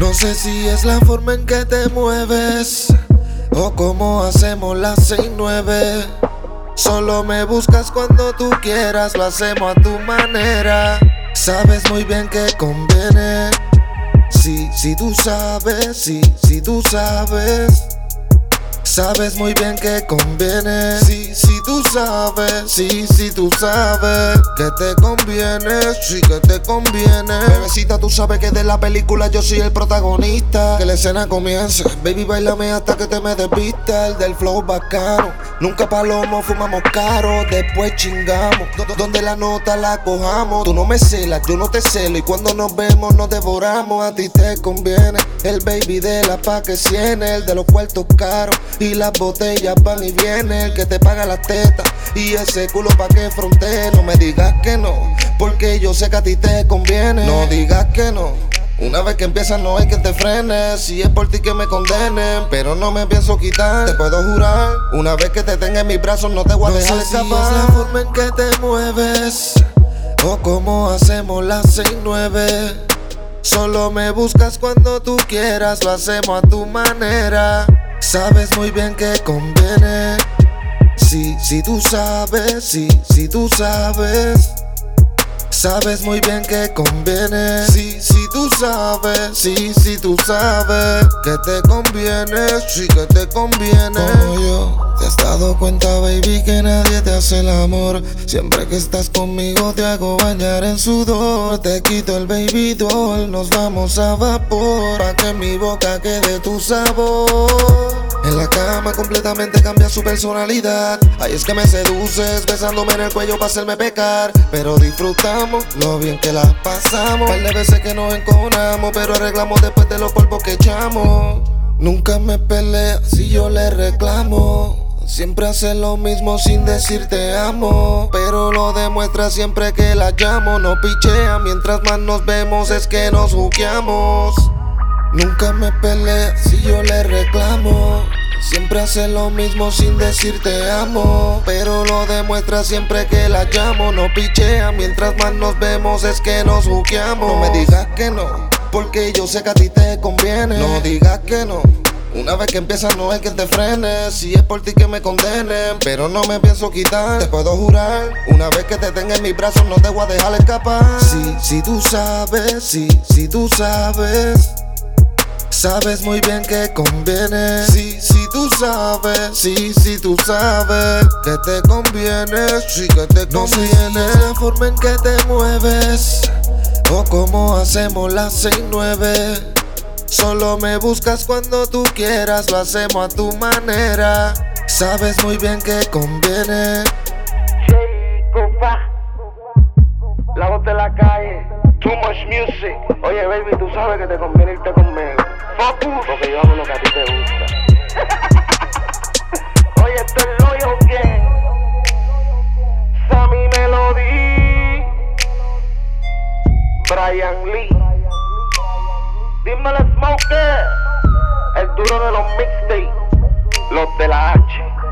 No sé si es la forma en que te mueves o cómo hacemos las 6-9. Solo me buscas cuando tú quieras, lo hacemos a tu manera. Sabes muy bien que conviene. Si tú sabes, si tú sabes. Sabes muy bien que conviene. Si tú sabes, si tú sabes que te conviene, sí que te conviene. Bebecita, tú sabes que de la película yo soy el protagonista. Que la escena comience, baby, bailame hasta que te me desvista. El del flow bacano, nunca palomo, fumamos caro, después chingamos. Donde la nota la cojamos. Tú no me celas, yo no te celo, y cuando nos vemos nos devoramos. A ti te conviene el baby de la pa' que ciene, el de los cuartos caros y las botellas van y vienen, el que te paga las tetas y ese culo pa' que frontee. No me digas que no, porque yo sé que a ti te conviene. No digas que no, una vez que empiezas no hay quien te frene. Si es por ti que me condenen, pero no me pienso quitar, te puedo jurar. Una vez que te tenga en mis brazos no te voy a dejar escapar. No sé si es la forma en que te mueves o cómo hacemos las 6-9. Solo me buscas cuando tú quieras, lo hacemos a tu manera. Sabes muy bien que conviene. Si tú sabes, si tú sabes. Sabes muy bien que conviene. Si tú sabes, si tú sabes que te conviene, sí que te conviene. Como yo, te has dado cuenta, baby, que nadie te hace el amor. Siempre que estás conmigo te hago bañar en sudor. Te quito el baby doll, nos vamos a vapor, pa' que en mi boca quede tu sabor. En la cama completamente cambia su personalidad. Ahí es que me seduces, besándome en el cuello para hacerme pecar. Pero disfrutamos lo bien que la pasamos. Par de veces que nos encojonamos, pero arreglamos después de los polvos que echamos. Nunca me pelea si yo le reclamo. Siempre hace lo mismo sin decir te amo, pero lo demuestra siempre que la llamo. No pichea, mientras más nos vemos es que nos juqueamos. Nunca me pelea si yo le reclamo. Siempre hace lo mismo sin decir te amo, pero lo demuestra siempre que la llamo. No pichea, mientras más nos vemos es que nos juqueamos. No me digas que no, porque yo sé que a ti te conviene. No digas que no, una vez que empiezas no hay quien te frene. Si es por ti que me condenen, pero no me pienso quitar, te puedo jurar. Una vez que te tenga en mis brazos no te voy a dejar escapar. Si tú sabes, si tú sabes. Sabes muy bien que conviene. Si tú sabes, si tú sabes que te conviene, sí que te conviene. No sé si es la forma en que te mueves o cómo hacemos las 6-9. Solo me buscas cuando tú quieras, lo hacemos a tu manera. Sabes muy bien que conviene. Compa, la voz de la calle, too much music. Oye baby, tú sabes que te conviene irte conmigo. Focus, porque yo hago lo que a ti te gusta. Oye, esto es Loyal Gang, Sammy Melody, Brian Lee, dímelo Smoker, el duro de los mixtapes, los de la H.